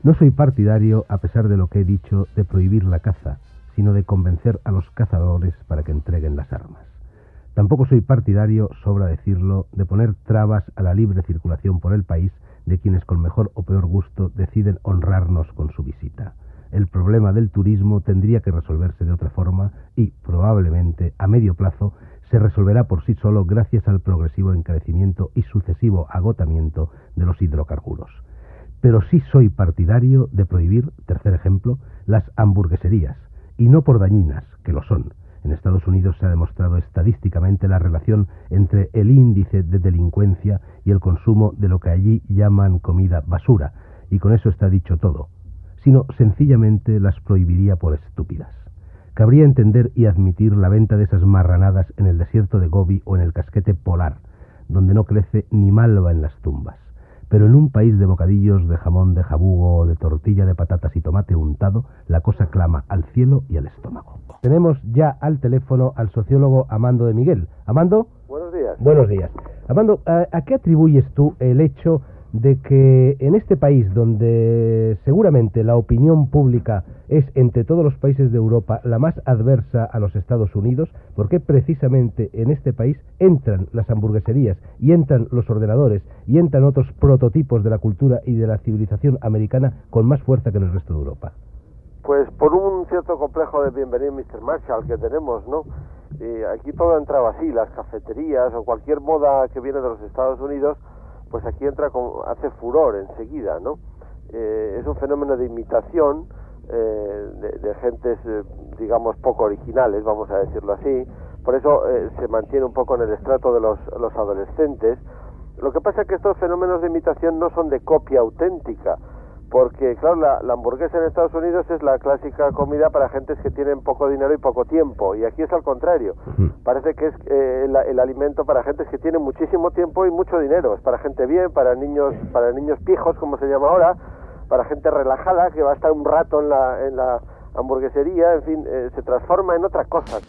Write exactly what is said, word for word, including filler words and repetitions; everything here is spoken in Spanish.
No soy partidario, a pesar de lo que he dicho, de prohibir la caza, sino de convencer a los cazadores para que entreguen las armas. Tampoco soy partidario, sobra decirlo, de poner trabas a la libre circulación por el país de quienes con mejor o peor gusto deciden honrarnos con su visita. El problema del turismo tendría que resolverse de otra forma y, probablemente, a medio plazo, se resolverá por sí solo gracias al progresivo encarecimiento y sucesivo agotamiento de los hidrocarburos. Pero sí soy partidario de prohibir, tercer ejemplo, las hamburgueserías, y no por dañinas, que lo son. En Estados Unidos se ha demostrado estadísticamente la relación entre el índice de delincuencia y el consumo de lo que allí llaman comida basura, y con eso está dicho todo, sino sencillamente las prohibiría por estúpidas. Cabría entender y admitir la venta de esas marranadas en el desierto de Gobi o en el casquete polar, donde no crece ni malva en las tumbas. Pero en un país de bocadillos, de jamón, de jabugo o de tortilla de patatas y tomate untado, la cosa clama al cielo y al estómago. Tenemos ya al teléfono al sociólogo Amando de Miguel. Amando. Buenos días. Buenos días. Amando, ¿a, a qué atribuyes tú el hecho de que en este país, donde seguramente la opinión pública es entre todos los países de Europa la más adversa a los Estados Unidos, por qué precisamente en este país entran las hamburgueserías y entran los ordenadores y entran otros prototipos de la cultura y de la civilización americana con más fuerza que en el resto de Europa? Pues por un cierto complejo de bienvenido mister Marshall que tenemos, ¿no? Y aquí todo entraba así, las cafeterías o cualquier moda que viene de los Estados Unidos, pues aquí entra con, hace furor enseguida, ¿no? Eh, es un fenómeno de imitación eh, de, de gentes, eh, digamos, poco originales, vamos a decirlo así. Por eso eh, se mantiene un poco en el estrato de los, los adolescentes. Lo que pasa es que estos fenómenos de imitación no son de copia auténtica, porque, claro, la, la hamburguesa en Estados Unidos es la clásica comida para gentes que tienen poco dinero y poco tiempo, y aquí es al contrario. Parece que es eh, el, el alimento para gentes que tienen muchísimo tiempo y mucho dinero. Es para gente bien, para niños para niños pijos, como se llama ahora, para gente relajada que va a estar un rato en la, en la hamburguesería, en fin, eh, se transforma en otra cosa.